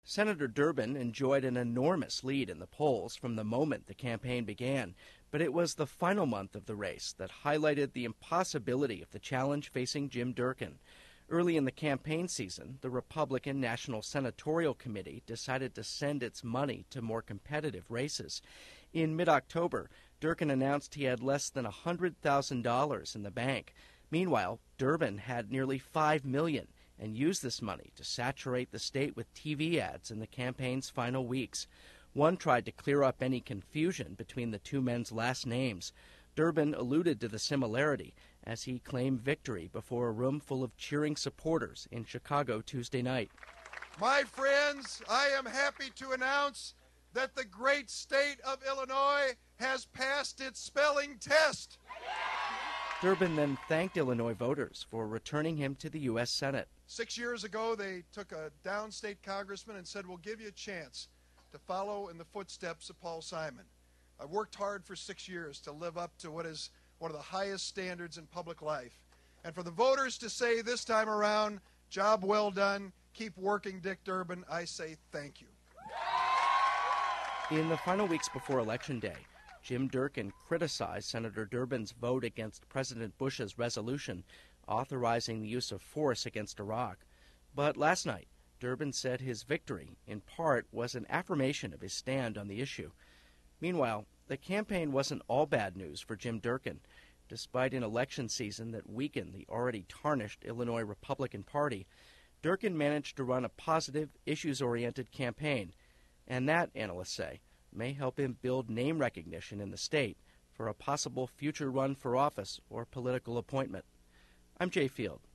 Senator Durbin enjoyed an enormous lead in the polls from the moment the campaign began, but it was the final month of the race that highlighted the impossibility of the challenge facing Jim Durkin. Early in the campaign season, the Republican National Senatorial Committee decided to send its money to more competitive races. In mid-October, Durkin announced he had less than $100,000 in the bank. Meanwhile, Durbin had nearly $5 million and used this money to saturate the state with TV ads in the campaign's final weeks. One tried to clear up any confusion between the two men's last names. Durbin alluded to the similarity as he claimed victory before a room full of cheering supporters in Chicago Tuesday night. My friends, I am happy to announce that the great state of Illinois has passed its spelling test. Durbin then thanked Illinois voters for returning him to the U.S. Senate. 6 years ago, they took a downstate congressman and said, we'll give you a chance to follow in the footsteps of Paul Simon. I worked hard for 6 years to live up to what is one of the highest standards in public life. And for the voters to say this time around, job well done, keep working, Dick Durbin, I say thank you. In the final weeks before Election Day, Jim Durkin criticized Senator Durbin's vote against President Bush's resolution authorizing the use of force against Iraq. But last night, Durbin said his victory, in part, was an affirmation of his stand on the issue. Meanwhile, the campaign wasn't all bad news for Jim Durkin. Despite an election season that weakened the already tarnished Illinois Republican Party, Durkin managed to run a positive, issues-oriented campaign. And that, analysts say, may help him build name recognition in the state for a possible future run for office or political appointment. I'm Jay Field.